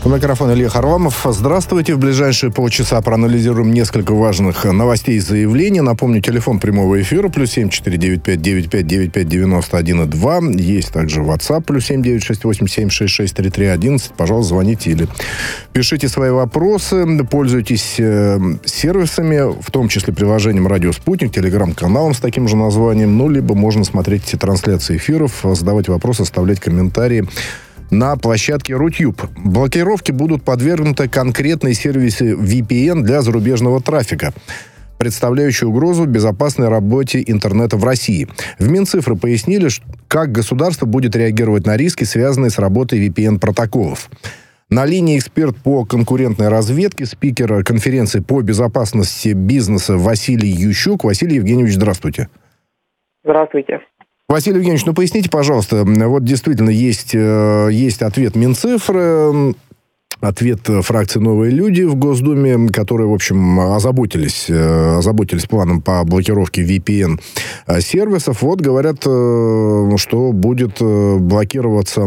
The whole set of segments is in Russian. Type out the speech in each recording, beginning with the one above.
У микрофона Илья Харламов. Здравствуйте. В ближайшие полчаса проанализируем несколько важных новостей и заявлений. Напомню, телефон прямого эфира +7 495 95 95 91 2. Есть также WhatsApp +7 968 766 3311. Пожалуйста, звоните или пишите свои вопросы. Пользуйтесь сервисами, в том числе приложением «Радио Спутник», телеграм-каналом с таким же названием. Ну, либо можно смотреть эти трансляции эфиров, задавать вопросы, оставлять комментарии на площадке Рутюб. Блокировки будут подвергнуты конкретные сервисы VPN для зарубежного трафика, представляющие угрозу безопасной работе интернета в России. В Минцифры пояснили, как государство будет реагировать на риски, связанные с работой VPN-протоколов. На линии эксперт по конкурентной разведке, спикер конференции по безопасности бизнеса Василий Ющук. Василий Евгеньевич, здравствуйте. Здравствуйте. Василий Евгеньевич, поясните, пожалуйста, вот действительно есть ответ Минцифры, ответ фракции «Новые люди» в Госдуме, которые, в общем, озаботились планом по блокировке VPN-сервисов. Вот говорят, что будут блокироваться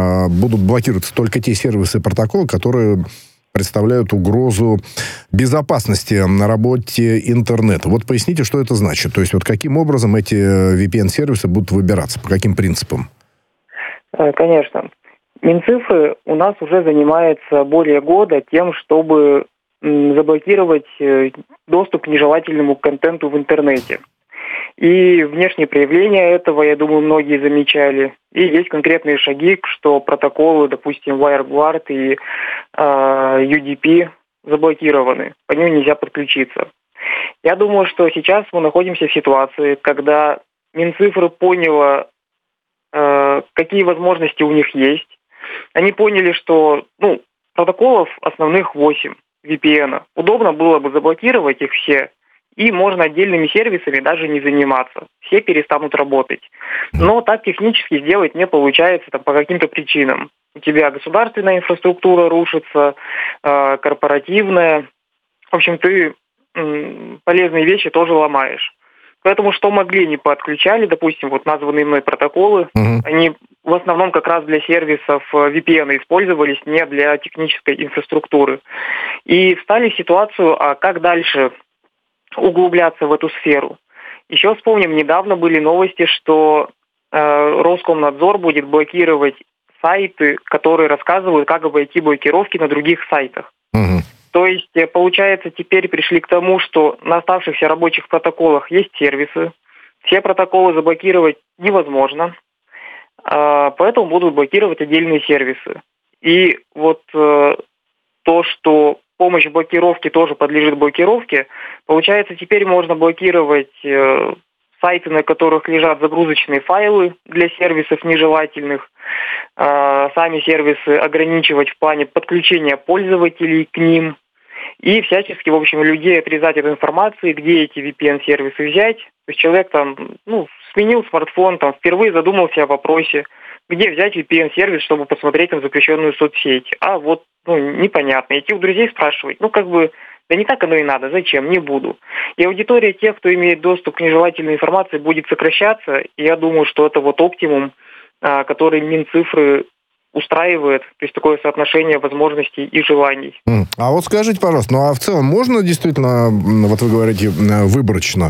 только те сервисы и протоколы, которые представляют угрозу безопасности на работе интернета. Вот поясните, что это значит. То есть, вот каким образом эти VPN-сервисы будут выбираться, по каким принципам? Конечно. Минцифры у нас уже занимается более года тем, чтобы заблокировать доступ к нежелательному контенту в интернете. И внешние проявления этого, я думаю, многие замечали. И есть конкретные шаги, что протоколы, допустим, WireGuard и UDP заблокированы. По ним нельзя подключиться. Я думаю, что сейчас мы находимся в ситуации, когда Минцифры поняла, какие возможности у них есть. Они поняли, что протоколов основных 8 VPN. Удобно было бы заблокировать их все, и можно отдельными сервисами даже не заниматься. Все перестанут работать. Но так технически сделать не получается по каким-то причинам. У тебя государственная инфраструктура рушится, корпоративная. В общем, ты полезные вещи тоже ломаешь. Поэтому что могли, не подключали, допустим, вот названные мной протоколы. Они в основном как раз для сервисов VPN использовались, не для технической инфраструктуры. И встали в ситуацию, а как дальше углубляться в эту сферу. Еще вспомним, недавно были новости, что Роскомнадзор будет блокировать сайты, которые рассказывают, как обойти блокировки на других сайтах. То есть, получается, теперь пришли к тому, что на оставшихся рабочих протоколах есть сервисы. Все протоколы заблокировать невозможно, поэтому будут блокировать отдельные сервисы. И вот то, что помощь в блокировке тоже подлежит блокировке, получается, теперь можно блокировать сайты, на которых лежат загрузочные файлы для сервисов нежелательных, сами сервисы ограничивать в плане подключения пользователей к ним и всячески, в общем, людей отрезать от информации, где эти VPN-сервисы взять. То есть человек сменил смартфон, впервые задумался о вопросе, где взять VPN-сервис, чтобы посмотреть на запрещенную соцсеть. А вот, непонятно. Идти у друзей спрашивать, да не так оно и надо, зачем, не буду. И аудитория тех, кто имеет доступ к нежелательной информации, будет сокращаться. И я думаю, что это вот оптимум, который Минцифры устраивает, то есть такое соотношение возможностей и желаний. А вот скажите, пожалуйста, а в целом можно действительно, вот вы говорите, выборочно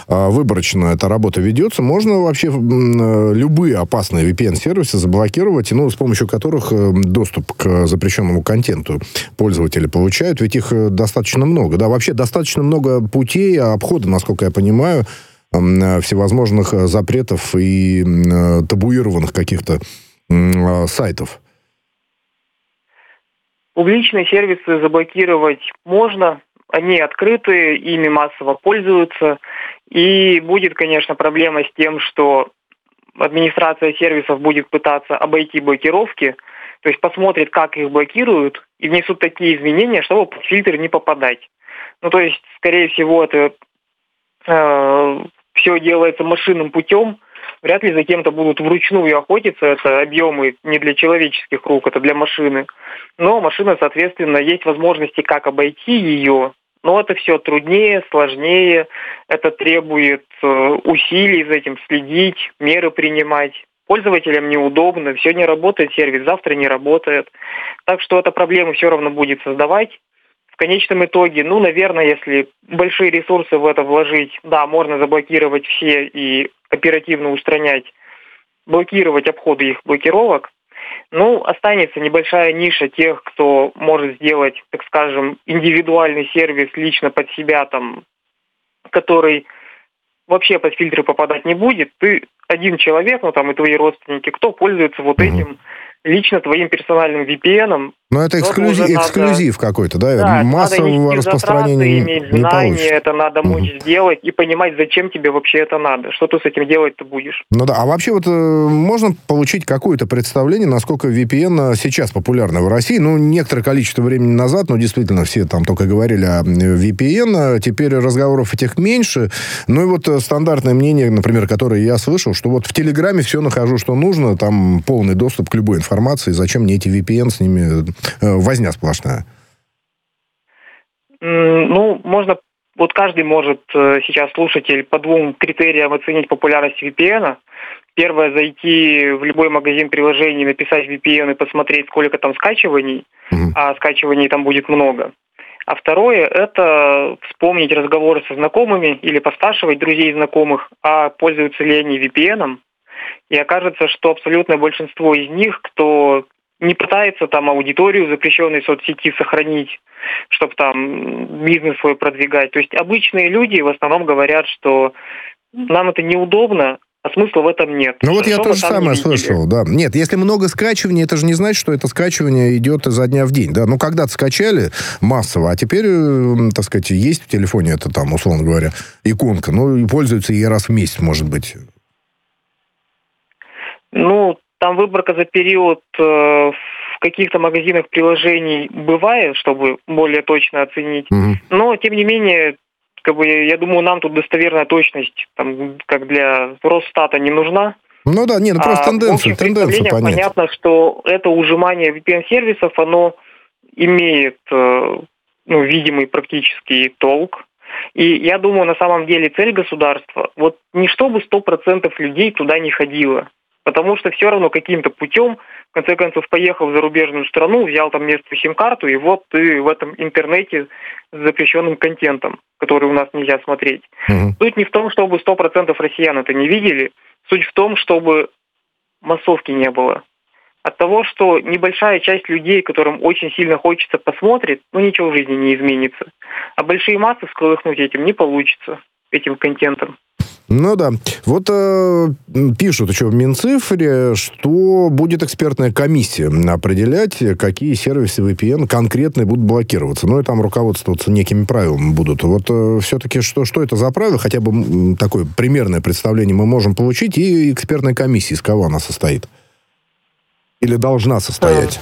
эта работа ведется, можно вообще любые опасные VPN-сервисы заблокировать, с помощью которых доступ к запрещенному контенту пользователи получают, ведь их достаточно много, да, вообще достаточно много путей обхода, насколько я понимаю, всевозможных запретов и табуированных каких-то сайтов. Публичные сервисы заблокировать можно, они открыты, ими массово пользуются, и будет, конечно, проблема с тем, что администрация сервисов будет пытаться обойти блокировки, то есть посмотрит, как их блокируют, и внесут такие изменения, чтобы под фильтр не попадать. То есть, скорее всего, это все делается машинным путем, вряд ли за кем-то будут вручную охотиться, это объемы не для человеческих рук, это для машины. Но машина, соответственно, есть возможности, как обойти ее, но это все труднее, сложнее, это требует усилий за этим следить, меры принимать. пользователям неудобно, сегодня работает сервис, завтра не работает. Так что эта проблема все равно будет создавать. В конечном итоге, наверное, если большие ресурсы в это вложить, да, можно заблокировать все и оперативно устранять, блокировать обходы их блокировок. Останется небольшая ниша тех, кто может сделать, так скажем, индивидуальный сервис лично под себя, который вообще под фильтры попадать не будет. Ты один человек, и твои родственники, кто пользуется этим лично твоим персональным VPN-ом. Но это эксклюзив какой-то, да? Да, Массового распространения иметь не знания, получится. это надо мочь сделать и понимать, зачем тебе вообще это надо, что ты с этим делать-то будешь. А вообще можно получить какое-то представление, насколько VPN сейчас популярны в России? Некоторое количество времени назад, действительно, все там только говорили о VPN, теперь разговоров этих меньше. Стандартное мнение, например, которое я слышал, что в Телеграме все нахожу, что нужно, там полный доступ к любой информации, зачем мне эти VPN, с ними возня сплошная. Можно, каждый может сейчас, слушатель, по двум критериям оценить популярность VPN. Первое, зайти в любой магазин приложений, написать VPN и посмотреть, сколько там скачиваний, а скачиваний там будет много. А второе, это вспомнить разговоры со знакомыми или поспрашивать друзей и знакомых, пользуются ли они VPN. И окажется, что абсолютное большинство из них, кто не пытается аудиторию запрещенной соцсети сохранить, чтобы бизнес свой продвигать. То есть обычные люди в основном говорят, что нам это неудобно, а смысла в этом нет. Я то же самое слышал, да. Нет, если много скачиваний, это же не значит, что это скачивание идет изо дня в день, да. Когда-то скачали массово, а теперь, так сказать, есть в телефоне это условно говоря, иконка, и пользуются ей раз в месяц, может быть. Там выборка за период в каких-то магазинах приложений бывает, чтобы более точно оценить. Но, тем не менее, я думаю, нам тут достоверная точность, как для Росстата, не нужна. Просто тенденцию понять. Понятно, что это ужимание VPN-сервисов, оно имеет видимый практический толк. И я думаю, на самом деле цель государства, не чтобы 100% людей туда не ходило. Потому что все равно каким-то путем, в конце концов, поехал в зарубежную страну, взял там местную сим-карту, и ты в этом интернете с запрещенным контентом, который у нас нельзя смотреть. Суть не в том, чтобы 100% россиян это не видели, суть в том, чтобы массовки не было. От того, что небольшая часть людей, которым очень сильно хочется, посмотрит, ничего в жизни не изменится. А большие массы всколыхнуть этим не получится, этим контентом. Да. Пишут еще в Минцифре, что будет экспертная комиссия определять, какие сервисы VPN конкретно будут блокироваться. И там руководствоваться некими правилами будут. Все-таки что это за правила? Хотя бы такое примерное представление мы можем получить. И экспертная комиссия, из кого она состоит? Или должна состоять?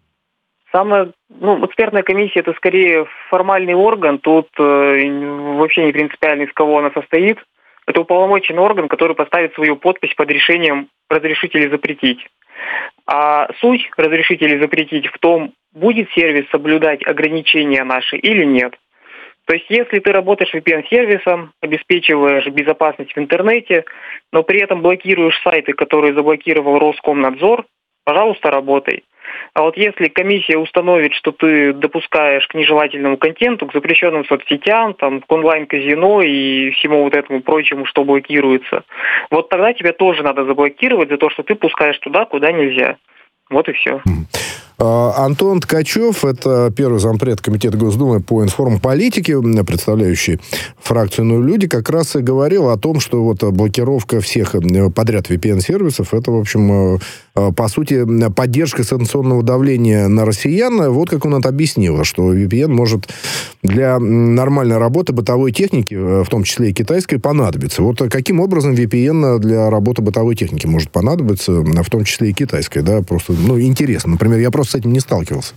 Экспертная комиссия – это скорее формальный орган. Тут вообще не принципиально, из кого она состоит. Это уполномоченный орган, который поставит свою подпись под решением разрешить или запретить. А суть разрешить или запретить в том, будет сервис соблюдать ограничения наши или нет. То есть, если ты работаешь VPN-сервисом, обеспечиваешь безопасность в интернете, но при этом блокируешь сайты, которые заблокировал Роскомнадзор, пожалуйста, работай. А если комиссия установит, что ты допускаешь к нежелательному контенту, к запрещенным соцсетям, к онлайн-казино и всему этому прочему, что блокируется, тогда тебя тоже надо заблокировать за то, что ты пускаешь туда, куда нельзя. И все. Антон Ткачев, это первый зампред Комитета Госдумы по информполитике, представляющий фракцию «Ну, люди», как раз и говорил о том, что блокировка всех подряд VPN-сервисов, это, в общем, по сути, поддержка санкционного давления на россиян. Как он это объяснил, что VPN может для нормальной работы бытовой техники, в том числе и китайской, понадобиться. Каким образом VPN для работы бытовой техники может понадобиться, в том числе и китайской, да, просто, интересно. Например, я просто с этим не сталкивался.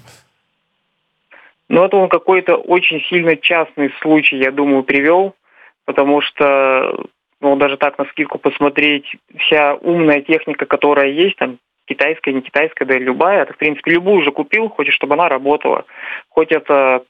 Это он какой-то очень сильно частный случай, я думаю, привел, потому что, даже так навскидку посмотреть, вся умная техника, которая есть, китайская, не китайская, да и любая, ты, в принципе, любую уже купил, хочешь, чтобы она работала. Хоть это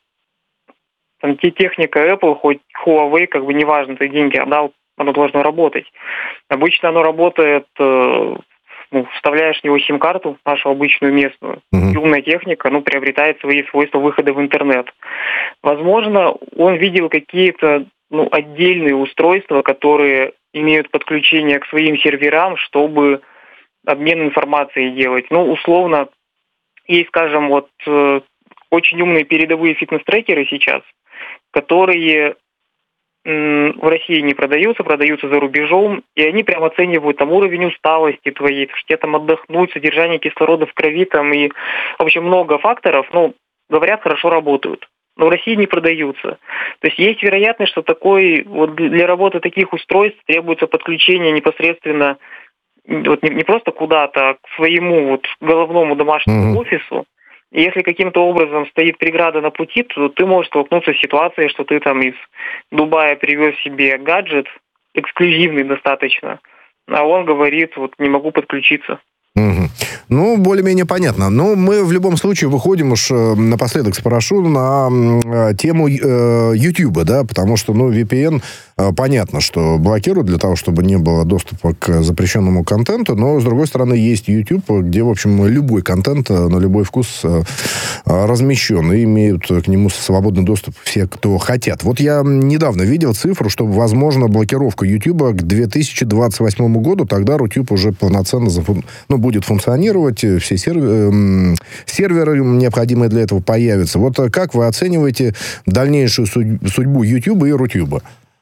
техника Apple, хоть Huawei, неважно, ты деньги отдал, оно должно работать. Обычно оно работает вставляешь в него сим-карту, нашу обычную местную, и умная техника, приобретает свои свойства выхода в интернет. Возможно, он видел какие-то, отдельные устройства, которые имеют подключение к своим серверам, чтобы обмен информацией делать. Условно, есть, скажем, очень умные передовые фитнес-трекеры сейчас, которые в России не продаются за рубежом, и они прям оценивают уровень усталости твоей, что тебе там отдохнуть, содержание кислорода в крови и, в общем, много факторов, говорят, хорошо работают. Но в России не продаются. То есть вероятность, что для работы таких устройств требуется подключение непосредственно не просто куда-то, а к своему головному домашнему офису. И если каким-то образом стоит преграда на пути, то ты можешь столкнуться с ситуацией, что ты из Дубая привез себе гаджет, эксклюзивный достаточно, а он говорит, не могу подключиться. Более-менее понятно. Но мы в любом случае выходим уж напоследок спрошу на тему YouTube, да, потому что, VPN, понятно, что блокируют для того, чтобы не было доступа к запрещенному контенту, но, с другой стороны, есть YouTube, где, в общем, любой контент на любой вкус размещен, и имеют к нему свободный доступ все, кто хотят. Я недавно видел цифру, что, возможно, блокировка YouTube к 2028 году, тогда Рутюб уже полноценно будет функционировать, все серверы необходимые для этого появятся. Как вы оцениваете дальнейшую судьбу YouTube и Рутюба?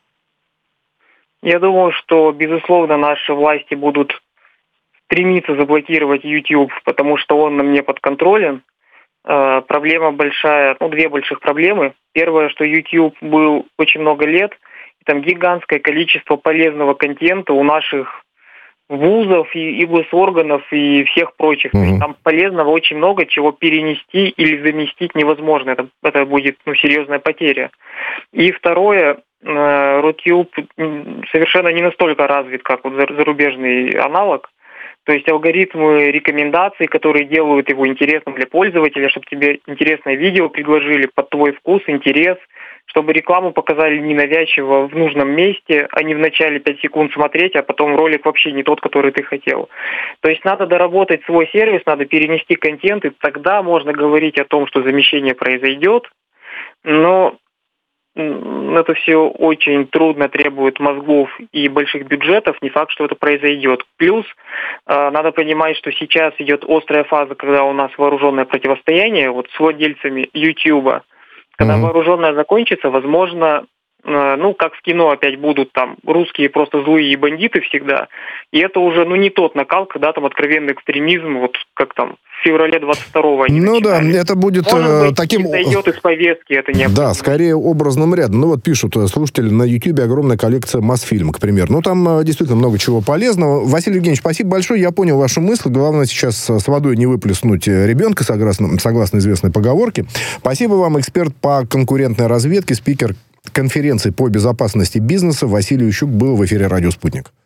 Я думаю, что, безусловно, наши власти будут стремиться заблокировать YouTube, потому что он нам не подконтролен. Проблема большая, две больших проблемы. Первое, что YouTube был очень много лет, и там гигантское количество полезного контента у наших вузов и госорганов и всех прочих. То есть там полезного очень много, чего перенести или заместить невозможно. Это будет серьезная потеря. И второе, Рутюб совершенно не настолько развит, как зарубежный аналог. То есть алгоритмы рекомендаций, которые делают его интересным для пользователя, чтобы тебе интересное видео предложили под твой вкус, интерес, чтобы рекламу показали ненавязчиво в нужном месте, а не в начале 5 секунд смотреть, а потом ролик вообще не тот, который ты хотел. То есть надо доработать свой сервис, надо перенести контент, и тогда можно говорить о том, что замещение произойдет, но это все очень трудно, требует мозгов и больших бюджетов, не факт, что это произойдет. Плюс надо понимать, что сейчас идет острая фаза, когда у нас вооруженное противостояние с владельцами YouTube. Когда вооруженное закончится, возможно, как в кино опять будут там русские просто злые и бандиты всегда. И это уже, не тот накал, когда там откровенный экстремизм, как там в феврале 22-го они начинали. Да, это будет таким... Это идет из повестки, это не... Да, скорее образным рядом. Пишут слушатели, на YouTube огромная коллекция Мосфильм, к примеру. Там действительно много чего полезного. Василий Евгеньевич, спасибо большое, я понял вашу мысль. Главное сейчас с водой не выплеснуть ребенка, согласно известной поговорке. Спасибо вам, эксперт по конкурентной разведке, спикер конференции по безопасности бизнеса Василий Ющук был в эфире «Радио Спутник».